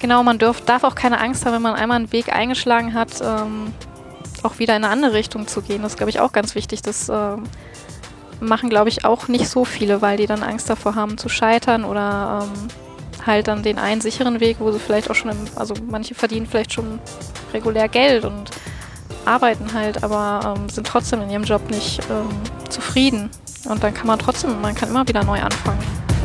Genau, man darf auch keine Angst haben, wenn man einmal einen Weg eingeschlagen hat, auch wieder in eine andere Richtung zu gehen. Das ist, glaube ich, auch ganz wichtig. Das machen, glaube ich, auch nicht so viele, weil die dann Angst davor haben zu scheitern oder halt dann den einen sicheren Weg, wo sie vielleicht auch schon, also manche verdienen vielleicht schon regulär Geld und arbeiten halt, aber sind trotzdem in ihrem Job nicht zufrieden. Und dann kann man immer wieder neu anfangen.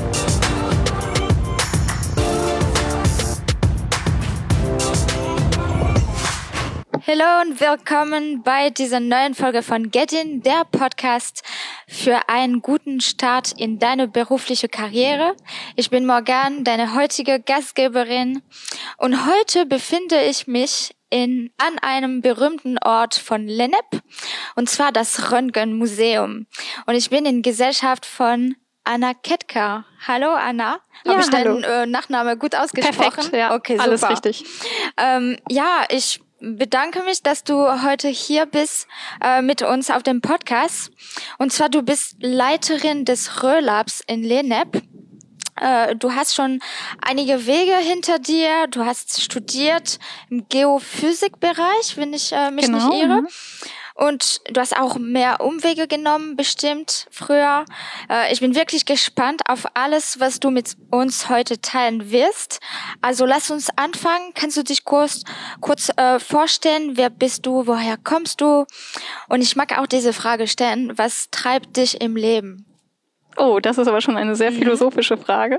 Hallo und willkommen bei dieser neuen Folge von Get In, der Podcast für einen guten Start in deine berufliche Karriere. Ich bin Morgan, deine heutige Gastgeberin, und heute befinde ich mich an einem berühmten Ort von Lennep, und zwar das Röntgenmuseum. Und ich bin in Gesellschaft von Anna Ketka. Hallo Anna. Ja, Habe ich hallo. deinen Nachnamen gut ausgesprochen? Perfekt, ja. Okay, super. Alles richtig. Ich bedanke mich, dass du heute hier bist mit uns auf dem Podcast. Und zwar, du bist Leiterin des Röhlabs in Lennep. Du hast schon einige Wege hinter dir. Du hast studiert im Geophysikbereich, wenn ich mich nicht irre. Und du hast auch mehr Umwege genommen, bestimmt, früher. Ich bin wirklich gespannt auf alles, was du mit uns heute teilen wirst. Also lass uns anfangen. Kannst du dich kurz vorstellen? Wer bist du? Woher kommst du? Und ich mag auch diese Frage stellen. Was treibt dich im Leben? Oh, das ist aber schon eine sehr philosophische Frage.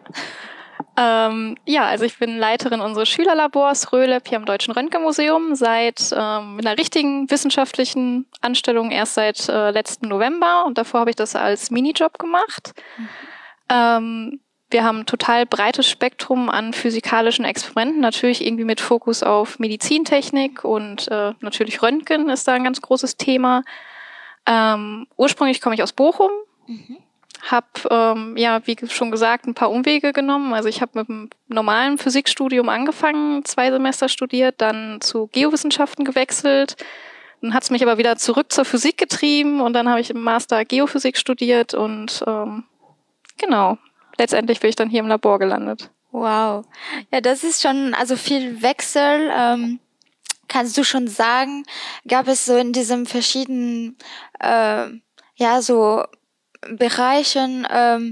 Also ich bin Leiterin unseres Schülerlabors Röhleb hier am Deutschen Röntgenmuseum mit einer richtigen wissenschaftlichen Anstellung erst seit letzten November, und davor habe ich das als Minijob gemacht. Wir haben ein total breites Spektrum an physikalischen Experimenten, natürlich irgendwie mit Fokus auf Medizintechnik, und natürlich Röntgen ist da ein ganz großes Thema. Ursprünglich komme ich aus Bochum. Habe, wie schon gesagt, ein paar Umwege genommen. Also ich habe mit einem normalen Physikstudium angefangen, 2 Semester studiert, dann zu Geowissenschaften gewechselt. Dann hat es mich aber wieder zurück zur Physik getrieben, und dann habe ich im Master Geophysik studiert, und letztendlich bin ich dann hier im Labor gelandet. Wow. Ja, das ist schon also viel Wechsel. Kannst du schon sagen, gab es so in diesem verschiedenen Bereichen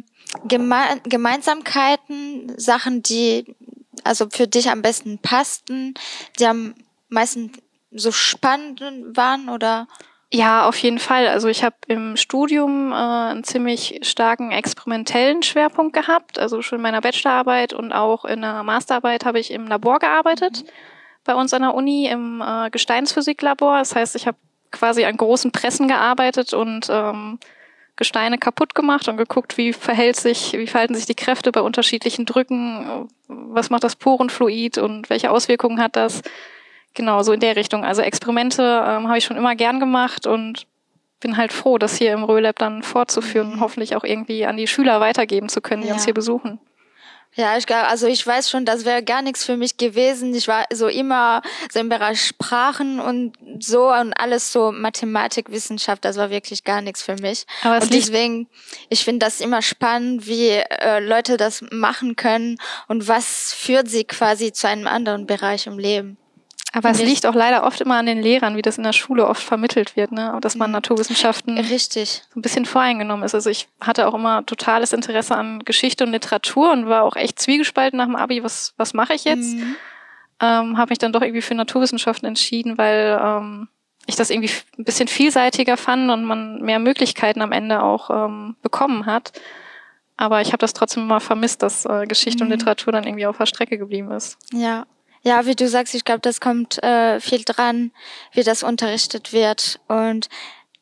Gemeinsamkeiten, Sachen, die also für dich am besten passten, die am meisten so spannend waren, oder? Ja, auf jeden Fall. Also ich habe im Studium einen ziemlich starken experimentellen Schwerpunkt gehabt. Also schon in meiner Bachelorarbeit und auch in der Masterarbeit habe ich im Labor gearbeitet, bei uns an der Uni im Gesteinsphysiklabor. Das heißt, ich habe quasi an großen Pressen gearbeitet und Gesteine kaputt gemacht und geguckt, wie verhalten sich die Kräfte bei unterschiedlichen Drücken, was macht das Porenfluid und welche Auswirkungen hat das. Genau, so in der Richtung. Also Experimente habe ich schon immer gern gemacht und bin halt froh, das hier im Röhlab dann fortzuführen und hoffentlich auch irgendwie an die Schüler weitergeben zu können, die uns hier besuchen. Ja, ich weiß schon, das wäre gar nichts für mich gewesen. Ich war so immer so im Bereich Sprachen und so und alles so Mathematik, Wissenschaft, das war wirklich gar nichts für mich. Aber und deswegen, ich finde das immer spannend, wie Leute das machen können und was führt sie quasi zu einem anderen Bereich im Leben. Aber es liegt auch leider oft immer an den Lehrern, wie das in der Schule oft vermittelt wird, ne? Dass man Naturwissenschaften richtig so ein bisschen voreingenommen ist. Also ich hatte auch immer totales Interesse an Geschichte und Literatur und war auch echt zwiegespalten nach dem Abi, was mache ich jetzt? Habe mich dann doch irgendwie für Naturwissenschaften entschieden, weil ich das irgendwie ein bisschen vielseitiger fand und man mehr Möglichkeiten am Ende auch bekommen hat. Aber ich habe das trotzdem immer vermisst, dass Geschichte und Literatur dann irgendwie auf der Strecke geblieben ist. Ja, wie du sagst, ich glaube, das kommt viel dran, wie das unterrichtet wird. Und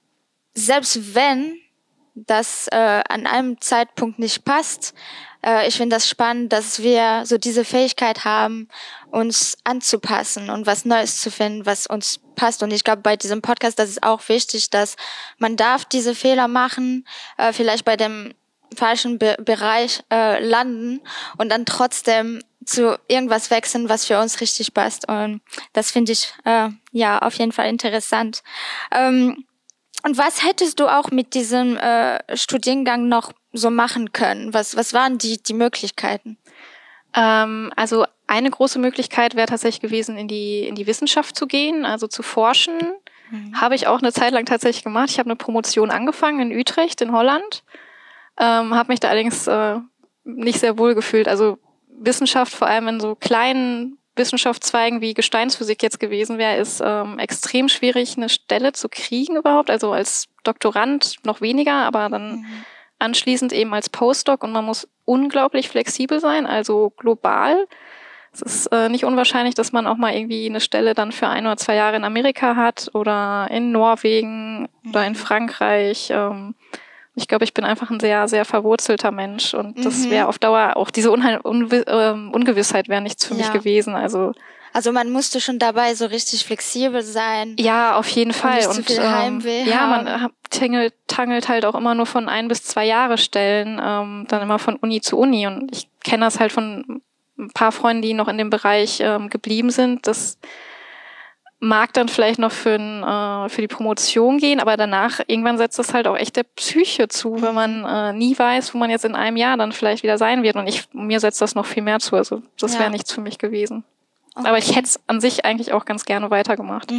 selbst wenn das an einem Zeitpunkt nicht passt, ich finde das spannend, dass wir so diese Fähigkeit haben, uns anzupassen und was Neues zu finden, was uns passt. Und ich glaube, bei diesem Podcast, das ist auch wichtig, dass man darf diese Fehler machen, vielleicht bei dem falschen Bereich landen und dann trotzdem zu irgendwas wechseln, was für uns richtig passt. Und das finde ich auf jeden Fall interessant. Und was hättest du auch mit diesem Studiengang noch so machen können? Was waren die Möglichkeiten? Also eine große Möglichkeit wäre tatsächlich gewesen, in die Wissenschaft zu gehen, also zu forschen. Habe ich auch eine Zeit lang tatsächlich gemacht. Ich habe eine Promotion angefangen in Utrecht in Holland, habe mich da allerdings nicht sehr wohl gefühlt. Also Wissenschaft, vor allem in so kleinen Wissenschaftszweigen wie Gesteinsphysik jetzt gewesen wäre, ist extrem schwierig, eine Stelle zu kriegen überhaupt. Also als Doktorand noch weniger, aber dann anschließend eben als Postdoc, und man muss unglaublich flexibel sein, also global. Es ist nicht unwahrscheinlich, dass man auch mal irgendwie eine Stelle dann für 1 oder 2 Jahre in Amerika hat oder in Norwegen oder in Frankreich. Ich glaube, ich bin einfach ein sehr, sehr verwurzelter Mensch, und das wäre auf Dauer auch diese Ungewissheit wäre nichts für mich gewesen. Also man musste schon dabei so richtig flexibel sein. Ja, auf jeden Fall. Nicht zu viel Heimweh haben. Man tangelt halt auch immer nur von 1 bis 2 Jahre Stellen, dann immer von Uni zu Uni. Und ich kenne das halt von ein paar Freunden, die noch in dem Bereich geblieben sind. Das mag dann vielleicht noch für die Promotion gehen, aber danach irgendwann setzt das halt auch echt der Psyche zu, wenn man nie weiß, wo man jetzt in einem Jahr dann vielleicht wieder sein wird. Und mir setzt das noch viel mehr zu. Also das wäre nichts für mich gewesen. Okay. Aber ich hätte es an sich eigentlich auch ganz gerne weitergemacht.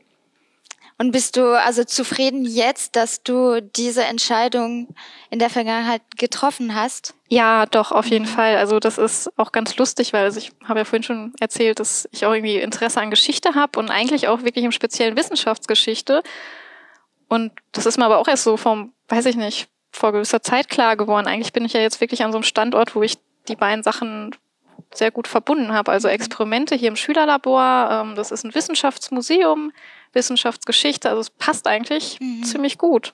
Und bist du also zufrieden jetzt, dass du diese Entscheidung in der Vergangenheit getroffen hast? Ja, doch, auf jeden Fall. Also das ist auch ganz lustig, weil ich habe ja vorhin schon erzählt, dass ich auch irgendwie Interesse an Geschichte habe und eigentlich auch wirklich im speziellen Wissenschaftsgeschichte. Und das ist mir aber auch erst so vor gewisser Zeit klar geworden. Eigentlich bin ich ja jetzt wirklich an so einem Standort, wo ich die beiden Sachen sehr gut verbunden habe. Also Experimente hier im Schülerlabor, das ist ein Wissenschaftsmuseum, Wissenschaftsgeschichte, also es passt eigentlich ziemlich gut.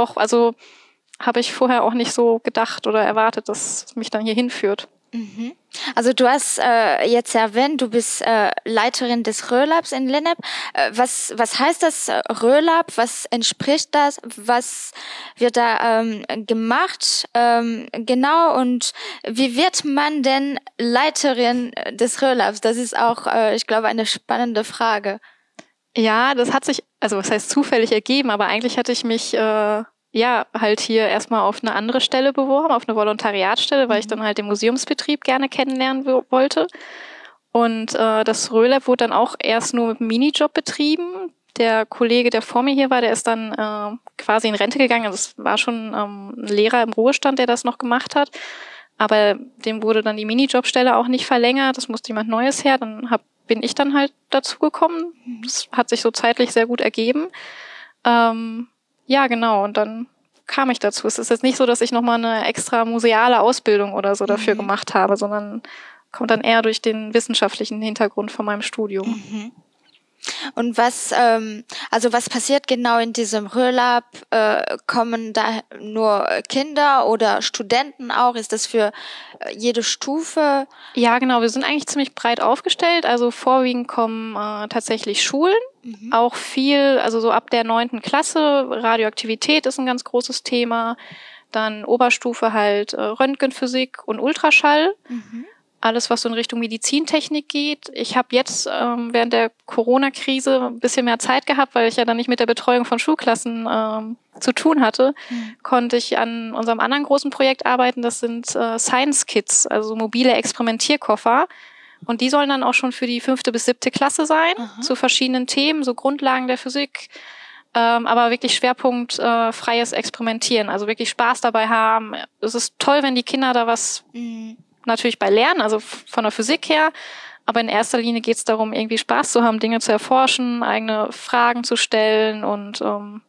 Habe ich vorher auch nicht so gedacht oder erwartet, dass es mich dann hier hinführt. Also du hast jetzt erwähnt, du bist Leiterin des Röhlabs in Lennep. Was heißt das Röhlab? Was entspricht das? Was wird da gemacht? Genau, und wie wird man denn Leiterin des Röhlabs? Das ist auch, ich glaube, eine spannende Frage. Ja, das hat sich, was heißt zufällig ergeben, aber eigentlich hatte ich mich halt hier erstmal auf eine andere Stelle beworben, auf eine Volontariatstelle, weil ich dann halt den Museumsbetrieb gerne kennenlernen wollte. Und das Röhlab wurde dann auch erst nur mit einem Minijob betrieben. Der Kollege, der vor mir hier war, der ist dann quasi in Rente gegangen. Also es war schon ein Lehrer im Ruhestand, der das noch gemacht hat. Aber dem wurde dann die Minijobstelle auch nicht verlängert. Das musste jemand Neues her. Dann bin ich dann halt dazu gekommen. Das hat sich so zeitlich sehr gut ergeben. Ja, genau. Und dann kam ich dazu. Es ist jetzt nicht so, dass ich nochmal eine extra museale Ausbildung oder so dafür gemacht habe, sondern kommt dann eher durch den wissenschaftlichen Hintergrund von meinem Studium. Und was passiert genau in diesem Röhlab? Kommen da nur Kinder oder Studenten auch? Ist das für jede Stufe? Ja, genau. Wir sind eigentlich ziemlich breit aufgestellt. Also vorwiegend kommen tatsächlich Schulen. Auch viel, also so ab der 9. Klasse. Radioaktivität ist ein ganz großes Thema. Dann Oberstufe halt Röntgenphysik und Ultraschall. Alles, was so in Richtung Medizintechnik geht. Ich habe jetzt während der Corona-Krise ein bisschen mehr Zeit gehabt, weil ich ja dann nicht mit der Betreuung von Schulklassen zu tun hatte, konnte ich an unserem anderen großen Projekt arbeiten. Das sind Science Kits, also mobile Experimentierkoffer. Und die sollen dann auch schon für die 5. bis 7. Klasse sein, zu verschiedenen Themen, so Grundlagen der Physik, aber wirklich Schwerpunkt freies Experimentieren, also wirklich Spaß dabei haben. Es ist toll, wenn die Kinder da was natürlich bei Lernen, also von der Physik her, aber in erster Linie geht es darum, irgendwie Spaß zu haben, Dinge zu erforschen, eigene Fragen zu stellen und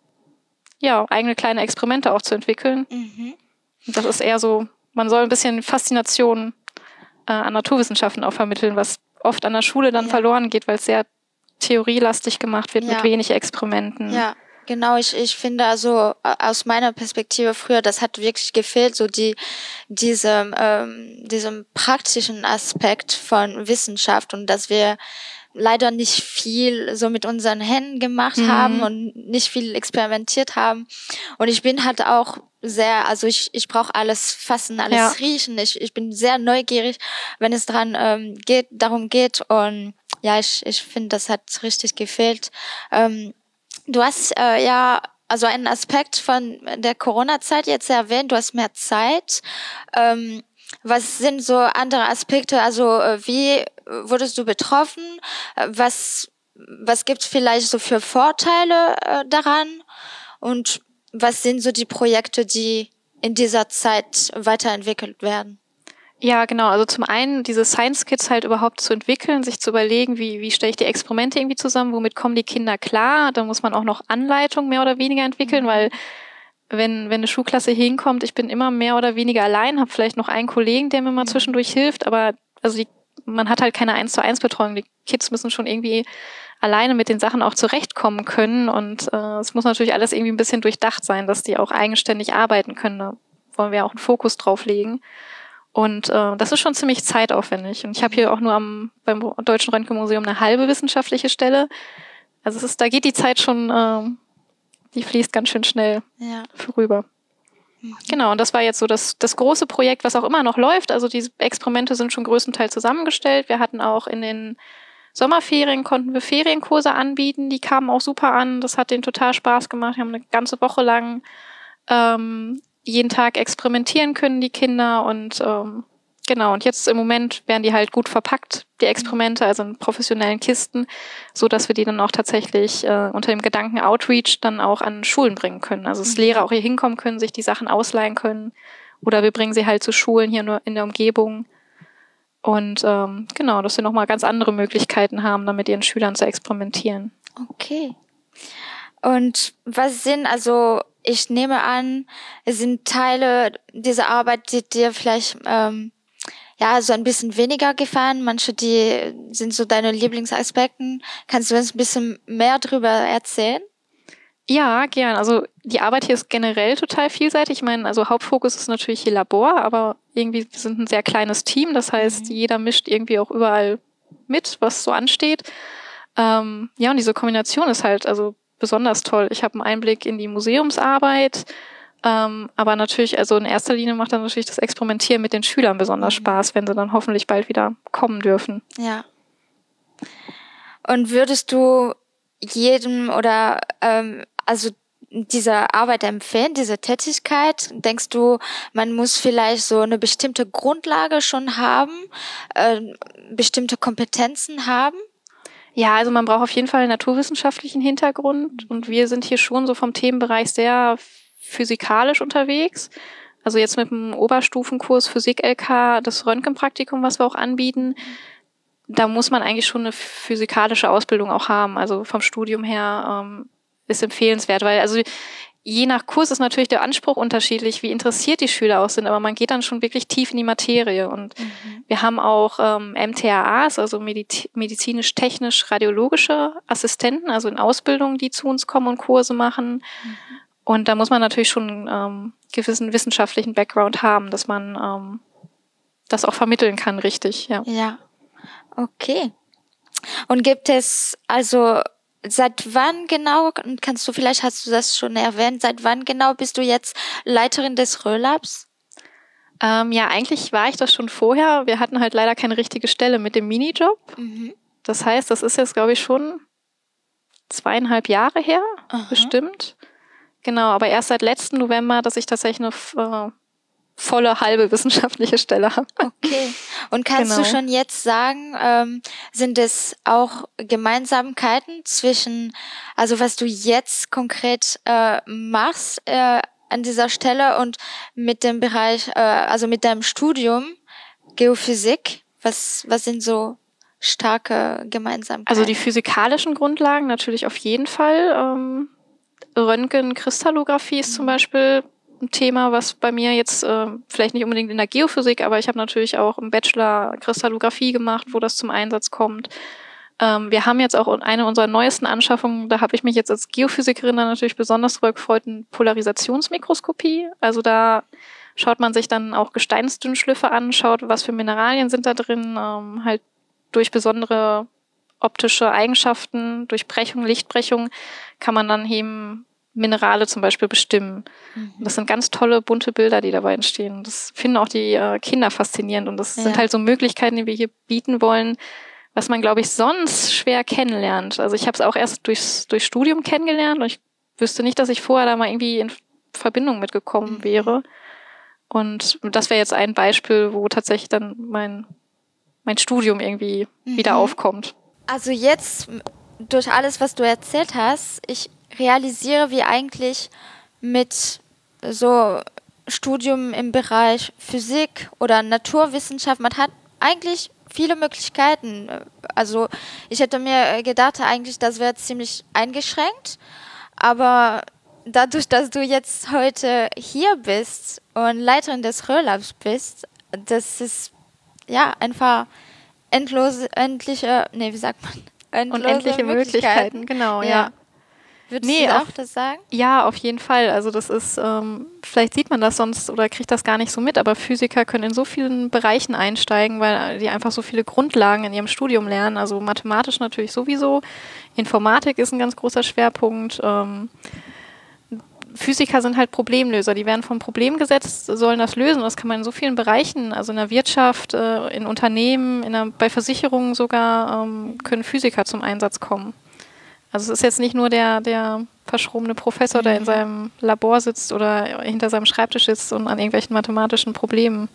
eigene kleine Experimente auch zu entwickeln. Und das ist eher so, man soll ein bisschen Faszination an Naturwissenschaften auch vermitteln, was oft an der Schule dann verloren geht, weil es sehr theorielastig gemacht wird mit wenig Experimenten. Ja. Genau, ich finde also aus meiner Perspektive früher, das hat wirklich gefehlt, so diesem praktischen Aspekt von Wissenschaft, und dass wir leider nicht viel so mit unseren Händen gemacht haben und nicht viel experimentiert haben. Und ich bin halt auch sehr, also ich brauche alles fassen, alles riechen. Ich bin sehr neugierig, wenn es darum geht. Und ja, ich finde, das hat richtig gefehlt. Du hast also einen Aspekt von der Corona-Zeit jetzt erwähnt, du hast mehr Zeit. Was sind so andere Aspekte? Also wie wurdest du betroffen? Was gibt es vielleicht so für Vorteile daran? Und was sind so die Projekte, die in dieser Zeit weiterentwickelt werden? Ja, genau. Also zum einen diese Science Kits halt überhaupt zu entwickeln, sich zu überlegen, wie stelle ich die Experimente irgendwie zusammen, womit kommen die Kinder klar? Da muss man auch noch Anleitung mehr oder weniger entwickeln, weil wenn eine Schulklasse hinkommt, ich bin immer mehr oder weniger allein, habe vielleicht noch einen Kollegen, der mir mal zwischendurch hilft, aber also man hat halt keine 1:1 Betreuung. Die Kids müssen schon irgendwie alleine mit den Sachen auch zurechtkommen können und es muss natürlich alles irgendwie ein bisschen durchdacht sein, dass die auch eigenständig arbeiten können. Da wollen wir auch einen Fokus drauf legen. Und das ist schon ziemlich zeitaufwendig. Und ich habe hier auch nur beim Deutschen Röntgenmuseum eine halbe wissenschaftliche Stelle. Also da geht die Zeit schon, die fließt ganz schön schnell vorüber. Genau, und das war jetzt so das große Projekt, was auch immer noch läuft. Also die Experimente sind schon größtenteils zusammengestellt. Wir hatten auch in den Sommerferien, konnten wir Ferienkurse anbieten. Die kamen auch super an. Das hat denen total Spaß gemacht. Wir haben eine ganze Woche lang jeden Tag experimentieren können, die Kinder. Und genau, und jetzt im Moment werden die halt gut verpackt, die Experimente, also in professionellen Kisten, so dass wir die dann auch tatsächlich unter dem Gedanken Outreach dann auch an Schulen bringen können. Also dass Lehrer auch hier hinkommen können, sich die Sachen ausleihen können. Oder wir bringen sie halt zu Schulen hier nur in der Umgebung. Und genau, dass wir nochmal ganz andere Möglichkeiten haben, dann mit ihren Schülern zu experimentieren. Okay. Und was sind, also ich nehme an, es sind Teile dieser Arbeit, die dir vielleicht so ein bisschen weniger gefallen. Manche, die sind so deine Lieblingsaspekten. Kannst du uns ein bisschen mehr drüber erzählen? Ja, gern. Also die Arbeit hier ist generell total vielseitig. Ich meine, also Hauptfokus ist natürlich hier Labor, aber irgendwie wir sind ein sehr kleines Team. Das heißt, jeder mischt irgendwie auch überall mit, was so ansteht. Und diese Kombination ist halt also besonders toll. Ich habe einen Einblick in die Museumsarbeit, aber natürlich, also in erster Linie macht dann natürlich das Experimentieren mit den Schülern besonders Spaß, wenn sie dann hoffentlich bald wieder kommen dürfen. Ja. Und würdest du jedem oder also diese Arbeit empfehlen, diese Tätigkeit? Denkst du, man muss vielleicht so eine bestimmte Grundlage schon haben, bestimmte Kompetenzen haben? Ja, also man braucht auf jeden Fall einen naturwissenschaftlichen Hintergrund und wir sind hier schon so vom Themenbereich sehr physikalisch unterwegs. Also jetzt mit dem Oberstufenkurs Physik-LK, das Röntgenpraktikum, was wir auch anbieten, da muss man eigentlich schon eine physikalische Ausbildung auch haben. Also vom Studium her ist empfehlenswert, weil also je nach Kurs ist natürlich der Anspruch unterschiedlich, wie interessiert die Schüler auch sind, aber man geht dann schon wirklich tief in die Materie. Und wir haben auch MTAAs, also medizinisch-technisch-radiologische Assistenten, also in Ausbildung, die zu uns kommen und Kurse machen. Und da muss man natürlich schon gewissen wissenschaftlichen Background haben, dass man das auch vermitteln kann, richtig. Ja, okay. Und gibt es also seit wann genau, hast du das schon erwähnt, seit wann genau bist du jetzt Leiterin des Röhlabs? Eigentlich war ich das schon vorher. Wir hatten halt leider keine richtige Stelle mit dem Minijob. Das heißt, das ist jetzt, glaube ich, schon 2,5 Jahre her, bestimmt. Genau, aber erst seit letzten November, dass ich tatsächlich eine volle halbe wissenschaftliche Stelle habe. Okay. Und kannst du schon jetzt sagen, sind es auch Gemeinsamkeiten zwischen, also was du jetzt konkret machst an dieser Stelle und mit dem Bereich, also mit deinem Studium Geophysik? Was sind so starke Gemeinsamkeiten? Also die physikalischen Grundlagen natürlich auf jeden Fall. Röntgenkristallographie ist zum Beispiel ein Thema, was bei mir jetzt vielleicht nicht unbedingt in der Geophysik, aber ich habe natürlich auch im Bachelor Kristallographie gemacht, wo das zum Einsatz kommt. Wir haben jetzt auch eine unserer neuesten Anschaffungen, da habe ich mich jetzt als Geophysikerin dann natürlich besonders drüber gefreut, eine Polarisationsmikroskopie. Also da schaut man sich dann auch Gesteinsdünnschliffe an, schaut, was für Mineralien sind da drin, halt durch besondere optische Eigenschaften, durch Brechung, Lichtbrechung kann man dann eben Minerale zum Beispiel bestimmen. Und das sind ganz tolle, bunte Bilder, die dabei entstehen. Das finden auch die Kinder faszinierend. Und das sind halt so Möglichkeiten, die wir hier bieten wollen, was man, glaube ich, sonst schwer kennenlernt. Also ich habe es auch erst durch Studium kennengelernt und ich wüsste nicht, dass ich vorher da mal irgendwie in Verbindung mitgekommen wäre. Und das wäre jetzt ein Beispiel, wo tatsächlich dann mein Studium irgendwie wieder aufkommt. Also jetzt, durch alles, was du erzählt hast, ich realisiere, wie eigentlich mit so Studium im Bereich Physik oder Naturwissenschaft, man hat eigentlich viele Möglichkeiten. Also ich hätte mir gedacht, eigentlich das wäre ziemlich eingeschränkt, aber dadurch, dass du jetzt heute hier bist und Leiterin des Röhrlabs bist, das ist ja einfach endliche Möglichkeiten, genau, ja. Würdest du auch das sagen? Ja, auf jeden Fall. Also das ist, vielleicht sieht man das sonst oder kriegt das gar nicht so mit, aber Physiker können in so vielen Bereichen einsteigen, weil die einfach so viele Grundlagen in ihrem Studium lernen. Also mathematisch natürlich sowieso. Informatik ist ein ganz großer Schwerpunkt. Physiker sind halt Problemlöser. Die werden vom Problem gesetzt, sollen das lösen. Und das kann man in so vielen Bereichen, also in der Wirtschaft, in Unternehmen, bei Versicherungen sogar, können Physiker zum Einsatz kommen. Also es ist jetzt nicht nur der verschrobene Professor, der in seinem Labor sitzt oder hinter seinem Schreibtisch sitzt und an irgendwelchen mathematischen Problemen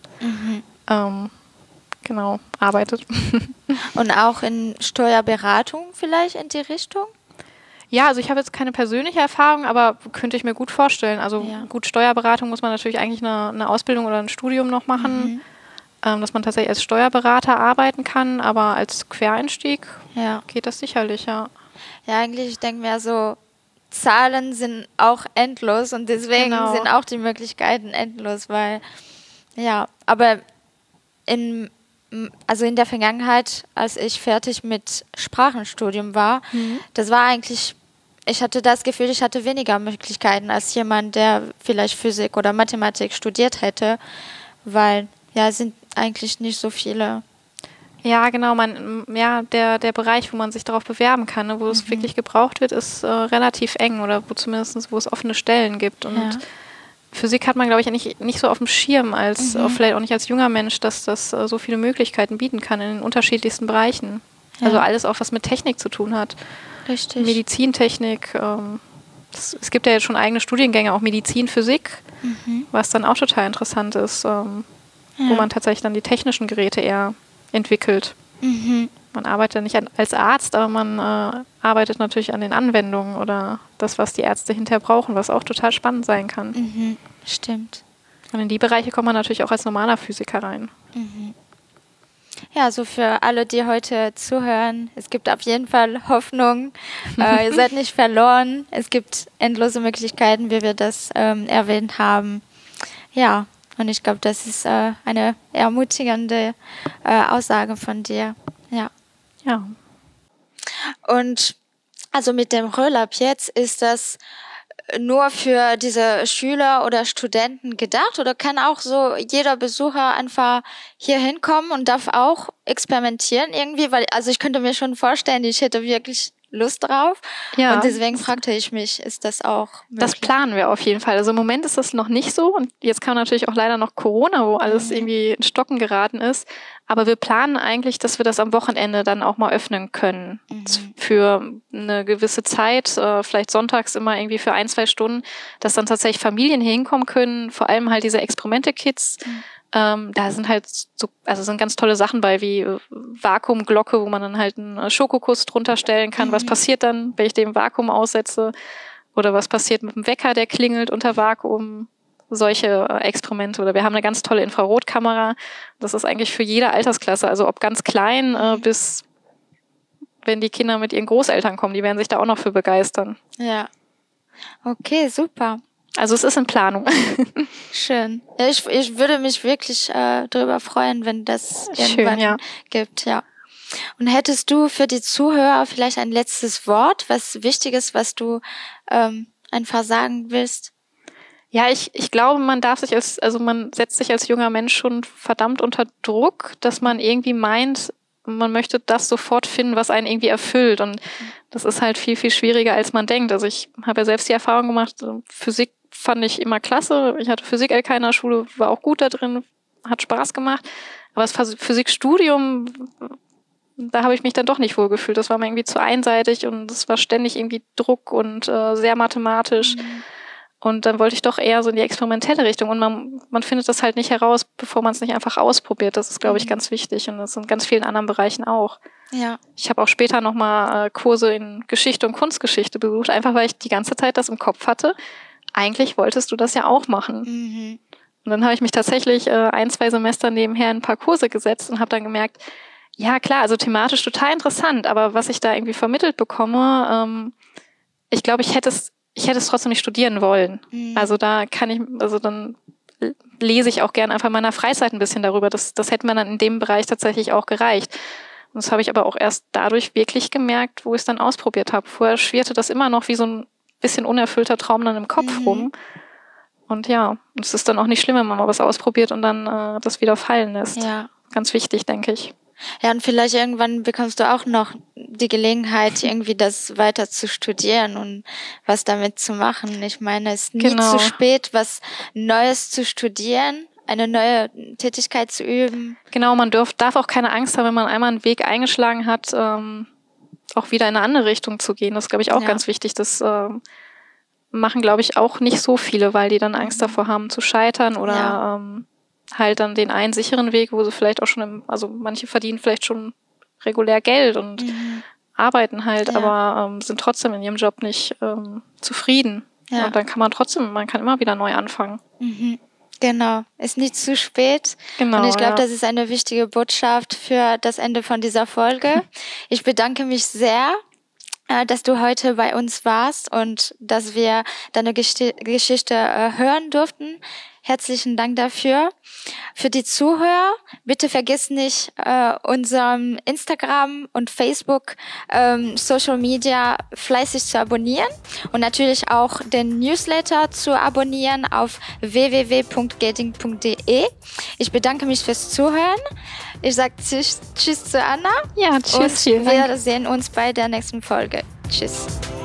arbeitet. Und auch in Steuerberatung vielleicht in die Richtung? Ja, also ich habe jetzt keine persönliche Erfahrung, aber könnte ich mir gut vorstellen. Also gut, Steuerberatung muss man natürlich eigentlich eine Ausbildung oder ein Studium noch machen, dass man tatsächlich als Steuerberater arbeiten kann, aber als Quereinstieg geht das sicherlich, ja. Ja, eigentlich, ich denke mir so, Zahlen sind auch endlos und deswegen sind auch die Möglichkeiten endlos, weil, aber in der Vergangenheit, als ich fertig mit Sprachenstudium war, das war eigentlich, ich hatte das Gefühl, ich hatte weniger Möglichkeiten als jemand, der vielleicht Physik oder Mathematik studiert hätte, weil, es sind eigentlich nicht so viele. Ja, genau, der Bereich, wo man sich darauf bewerben kann, ne, wo es wirklich gebraucht wird, ist relativ eng oder wo es offene Stellen gibt. Und Physik hat man, glaube ich, nicht so auf dem Schirm, vielleicht auch nicht als junger Mensch, dass das so viele Möglichkeiten bieten kann in den unterschiedlichsten Bereichen. Ja. Also alles auch, was mit Technik zu tun hat. Richtig. Medizintechnik. Es gibt ja jetzt schon eigene Studiengänge, auch Medizin-Physik, was dann auch total interessant ist, wo man tatsächlich dann die technischen Geräte eher entwickelt. Man arbeitet nicht als Arzt, aber man arbeitet natürlich an den Anwendungen oder das, was die Ärzte hinterher brauchen, was auch total spannend sein kann. Stimmt. Und in die Bereiche kommt man natürlich auch als normaler Physiker rein. Ja, so für alle, die heute zuhören, es gibt auf jeden Fall Hoffnung. Ihr seid nicht verloren. Es gibt endlose Möglichkeiten, wie wir das erwähnt haben. Ja, und ich glaube, das ist eine ermutigende Aussage von dir. Ja. Und also mit dem Röhrlab jetzt, ist das nur für diese Schüler oder Studenten gedacht oder kann auch so jeder Besucher einfach hier hinkommen und darf auch experimentieren irgendwie? Weil, also ich könnte mir schon vorstellen, ich hätte wirklich Lust drauf. Ja. Und deswegen fragte ich mich, ist das auch möglich? Das planen wir auf jeden Fall. Also im Moment ist das noch nicht so und jetzt kam natürlich auch leider noch Corona, wo alles irgendwie in Stocken geraten ist. Aber wir planen eigentlich, dass wir das am Wochenende dann auch mal öffnen können. Für eine gewisse Zeit, vielleicht sonntags immer irgendwie für 1-2 Stunden, dass dann tatsächlich Familien hier hinkommen können, vor allem halt diese Experimente-Kits. Da sind halt sind ganz tolle Sachen bei, wie Vakuumglocke, wo man dann halt einen Schokokuss drunter stellen kann. Was passiert dann, wenn ich den Vakuum aussetze? Oder was passiert mit dem Wecker, der klingelt unter Vakuum? Solche Experimente. Oder wir haben eine ganz tolle Infrarotkamera. Das ist eigentlich für jede Altersklasse, also ob ganz klein bis wenn die Kinder mit ihren Großeltern kommen, die werden sich da auch noch für begeistern. Ja. Okay, super. Also es ist in Planung. Schön. Ja, ich würde mich wirklich darüber freuen, wenn das irgendwann gibt, ja. Und hättest du für die Zuhörer vielleicht ein letztes Wort, was Wichtiges, was du einfach sagen willst? Ja, ich glaube, man setzt sich als junger Mensch schon verdammt unter Druck, dass man irgendwie meint, man möchte das sofort finden, was einen irgendwie erfüllt. Und das ist halt viel, viel schwieriger, als man denkt. Also ich habe ja selbst die Erfahrung gemacht, Physik fand ich immer klasse. Ich hatte Physik-LK in der Schule, war auch gut da drin, hat Spaß gemacht. Aber das Physikstudium, da habe ich mich dann doch nicht wohlgefühlt. Das war mir irgendwie zu einseitig und es war ständig irgendwie Druck und sehr mathematisch. Und dann wollte ich doch eher so in die experimentelle Richtung. Und man findet das halt nicht heraus, bevor man es nicht einfach ausprobiert. Das ist, glaube ich, ganz wichtig. Und das ist in ganz vielen anderen Bereichen auch. Ja. Ich habe auch später nochmal Kurse in Geschichte und Kunstgeschichte besucht, einfach weil ich die ganze Zeit das im Kopf hatte. Eigentlich wolltest du das ja auch machen. Mhm. Und dann habe ich mich tatsächlich 1-2 Semester nebenher in ein paar Kurse gesetzt und habe dann gemerkt, ja klar, also thematisch total interessant, aber was ich da irgendwie vermittelt bekomme, ich glaube, ich hätte es trotzdem nicht studieren wollen. Mhm. Also dann lese ich auch gerne einfach in meiner Freizeit ein bisschen darüber. Das hätte mir dann in dem Bereich tatsächlich auch gereicht. Und das habe ich aber auch erst dadurch wirklich gemerkt, wo ich es dann ausprobiert habe. Vorher schwirrte das immer noch wie so ein bisschen unerfüllter Traum dann im Kopf rum. Und ja, es ist dann auch nicht schlimm, wenn man mal was ausprobiert und dann das wieder fallen lässt. Ja. Ganz wichtig, denke ich. Ja, und vielleicht irgendwann bekommst du auch noch die Gelegenheit, irgendwie das weiter zu studieren und was damit zu machen. Ich meine, es ist nie zu spät, was Neues zu studieren, eine neue Tätigkeit zu üben. Genau, man darf auch keine Angst haben, wenn man einmal einen Weg eingeschlagen hat, auch wieder in eine andere Richtung zu gehen. Das ist, glaube ich, auch ganz wichtig. Das machen, glaube ich, auch nicht so viele, weil die dann Angst davor haben zu scheitern oder halt dann den einen sicheren Weg, wo sie vielleicht auch schon also manche verdienen vielleicht schon regulär Geld und arbeiten halt, aber sind trotzdem in ihrem Job nicht zufrieden. Ja. Und dann kann man kann immer wieder neu anfangen. Mhm. Genau, ist nicht zu spät. Genau, und ich glaube, das ist eine wichtige Botschaft für das Ende von dieser Folge. Ich bedanke mich sehr, dass du heute bei uns warst und dass wir deine Geschichte hören durften. Herzlichen Dank dafür. Für die Zuhörer, bitte vergiss nicht, unserem Instagram und Facebook Social Media fleißig zu abonnieren und natürlich auch den Newsletter zu abonnieren auf www.gating.de. Ich bedanke mich fürs Zuhören. Ich sage Tschüss zu Anna. Ja, tschüss. Und wir sehen uns bei der nächsten Folge. Tschüss.